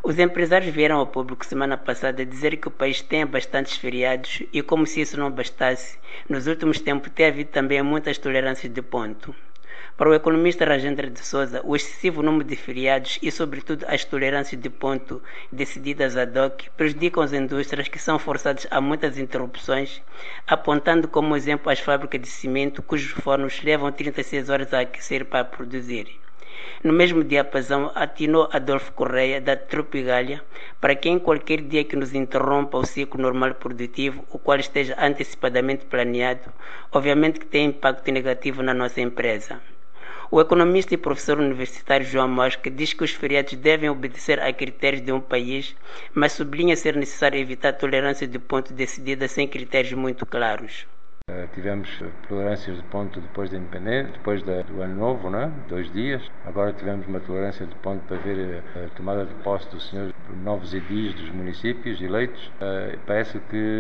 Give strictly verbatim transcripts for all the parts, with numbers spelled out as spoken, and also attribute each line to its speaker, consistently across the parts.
Speaker 1: Os empresários vieram ao público semana passada dizer que o país tem bastantes feriados e, como se isso não bastasse, nos últimos tempos tem havido também muitas tolerâncias de ponto. Para o economista Rajendra de Souza, o excessivo número de feriados e, sobretudo, as tolerâncias de ponto decididas ad hoc prejudicam as indústrias que são forçadas a muitas interrupções, apontando como exemplo as fábricas de cimento cujos fornos levam trinta e seis horas a aquecer para produzir. No mesmo diapasão, atinou Adolfo Correia, da Tropigalha, para que em qualquer dia que nos interrompa o ciclo normal produtivo, o qual esteja antecipadamente planeado, obviamente que tem impacto negativo na nossa empresa. O economista e professor universitário João Mosca diz que os feriados devem obedecer a critérios de um país, mas sublinha ser necessário evitar tolerância de ponto decidida sem critérios muito claros.
Speaker 2: Uh, tivemos tolerâncias de ponto depois da independência, depois da, do ano novo, né? dois dias. Agora tivemos uma tolerância de ponto para ver a, a tomada de posse dos senhores novos edis dos municípios eleitos. Uh, parece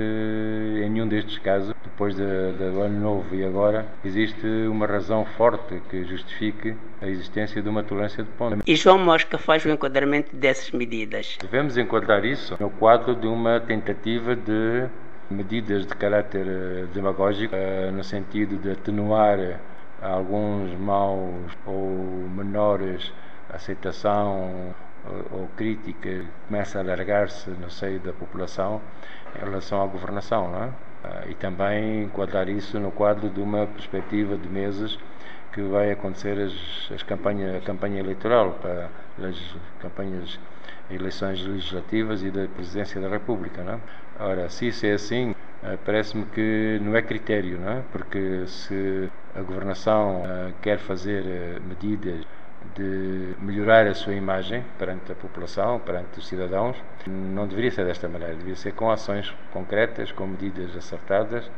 Speaker 2: que em nenhum destes casos, depois de, de, do ano novo e agora, existe uma razão forte que justifique a existência de uma tolerância de ponto.
Speaker 1: E João Mosca faz o enquadramento dessas medidas.
Speaker 2: Devemos enquadrar isso no quadro de uma tentativa de medidas de caráter demagógico, no sentido de atenuar alguns maus ou menores aceitação ou crítica que começa a alargar-se no seio da população em relação à governação, não é? E também enquadrar isso no quadro de uma perspectiva de meses que vai acontecer as, as campanha, a campanha eleitoral para as campanhas, eleições legislativas e da Presidência da República, não é? Ora, se isso é assim, parece-me que não é critério, não é? Porque se a governação quer fazer medidas de melhorar a sua imagem perante a população, perante os cidadãos, não deveria ser desta maneira, deveria ser com ações concretas, com medidas acertadas,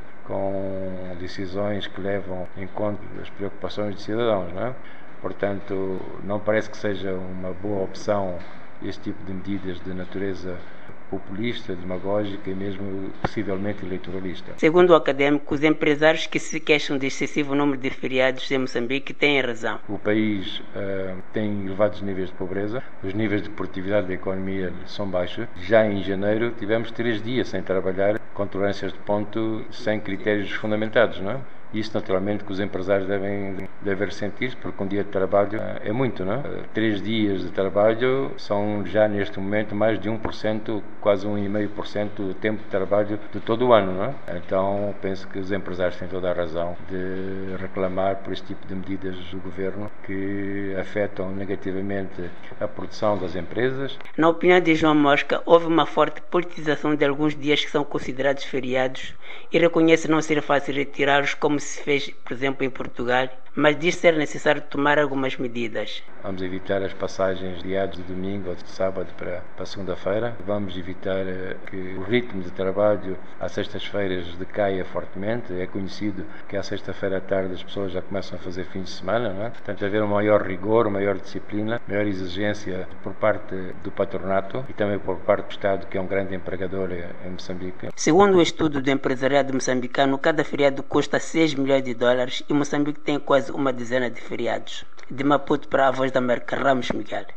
Speaker 2: com decisões que levam em conta as preocupações dos cidadãos, não é? Portanto, não parece que seja uma boa opção este tipo de medidas de natureza populista, demagógica e mesmo possivelmente eleitoralista.
Speaker 1: Segundo o académico, os empresários que se queixam de excessivo número de feriados em Moçambique têm razão.
Speaker 2: O país uh, tem elevados níveis de pobreza, os níveis de produtividade da economia são baixos. Já em janeiro tivemos três dias sem trabalhar, com tolerâncias de ponto sem critérios fundamentados, não é? Isso naturalmente que os empresários devem, devem sentir, porque um dia de trabalho é muito, não é? Três dias de trabalho são já neste momento mais de um por cento, quase um vírgula cinco por cento do tempo de trabalho de todo o ano, não é? Então penso que os empresários têm toda a razão de reclamar por este tipo de medidas do governo que afetam negativamente a produção das empresas.
Speaker 1: Na opinião de João Mosca, houve uma forte politização de alguns dias que são considerados feriados e reconhece não ser fácil retirá-los como se fez, por exemplo, em Portugal, mas diz ser necessário tomar algumas medidas.
Speaker 2: Vamos evitar as passagens de dias de domingo ou de sábado para, para segunda-feira. Vamos evitar uh, que o ritmo de trabalho às sextas-feiras decaia fortemente. É conhecido que à sexta-feira à tarde as pessoas já começam a fazer fins de semana, não é? Portanto, haver um maior rigor, maior disciplina, maior exigência por parte do patronato e também por parte do Estado, que é um grande empregador em Moçambique.
Speaker 1: Segundo o estudo do empresariado moçambicano, cada feriado custa seis milhões de dólares e Moçambique tem quase uma dezena de feriados. De Maputo para a Voz da América, Ramos Miguel.